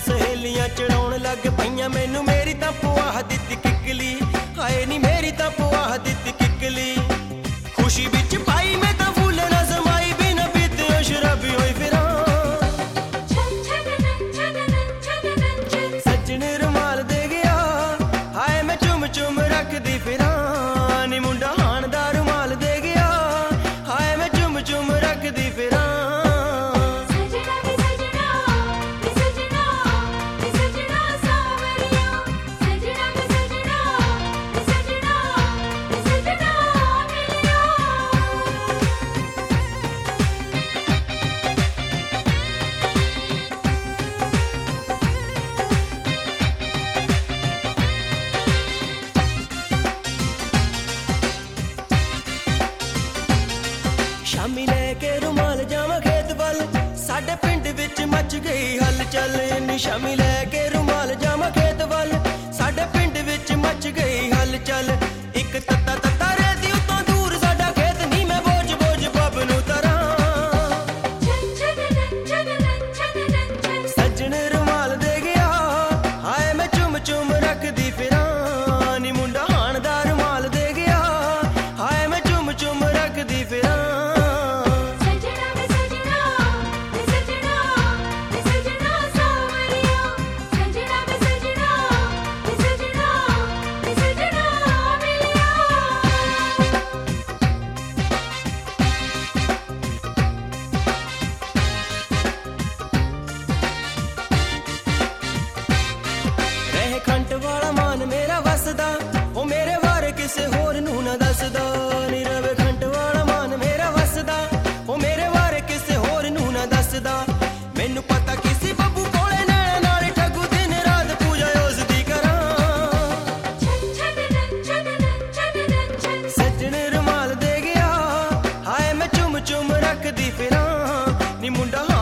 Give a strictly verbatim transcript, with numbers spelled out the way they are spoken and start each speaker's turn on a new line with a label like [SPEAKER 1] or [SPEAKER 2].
[SPEAKER 1] सहेलियां चढ़ाउण लग पईयां मैनू मेरी तां पुआह दित्ती किकली हाए नी मेरी तां पुआह दित्ती किकली खुशी विच पाई मैं तां फुल ना समाई बिना पीते शराबी होई फिरां सज्जन रुमाल दे गया हाए मैं चुम चुम रखदी फिरां नी मुंडा हाण दा रुमाल दे गया हाए मैं चुम चुम रखदी फिरां शामी लैके रुमाल जावां खेत वल साडे पिंड विच मच गई हलचल नी शामी लैके रुमाल जावां खेत वल साडे पिंड विच मच गई हलचल इक तत्ता तत्ता रेती उतों दूर साडा खेत नी मैं बोझ बोझ पब नूं तरां सज्जन रुमाल दे गया हाए मैं चुम चुम रखदी फिरां नी मुंडा हाण दा रुमाल दे गया हाए मैं चुम चुम रखदी फिरां खंट वाला मान मेरा वसदा ओ मेरे बारे किसे होर नूं ना दसदा नी रवे खंट वाला मान मेरा वसदा ओ मेरे बारे किसे होर नूं ना दसदा मैनू पता किसी बब्बू कोले नैना नाल ठगू दिन रात पूजा उसदी करां सज्जन रुमाल दे गया हाए मैं चुम चुम रखदी फिरां नी मुंडा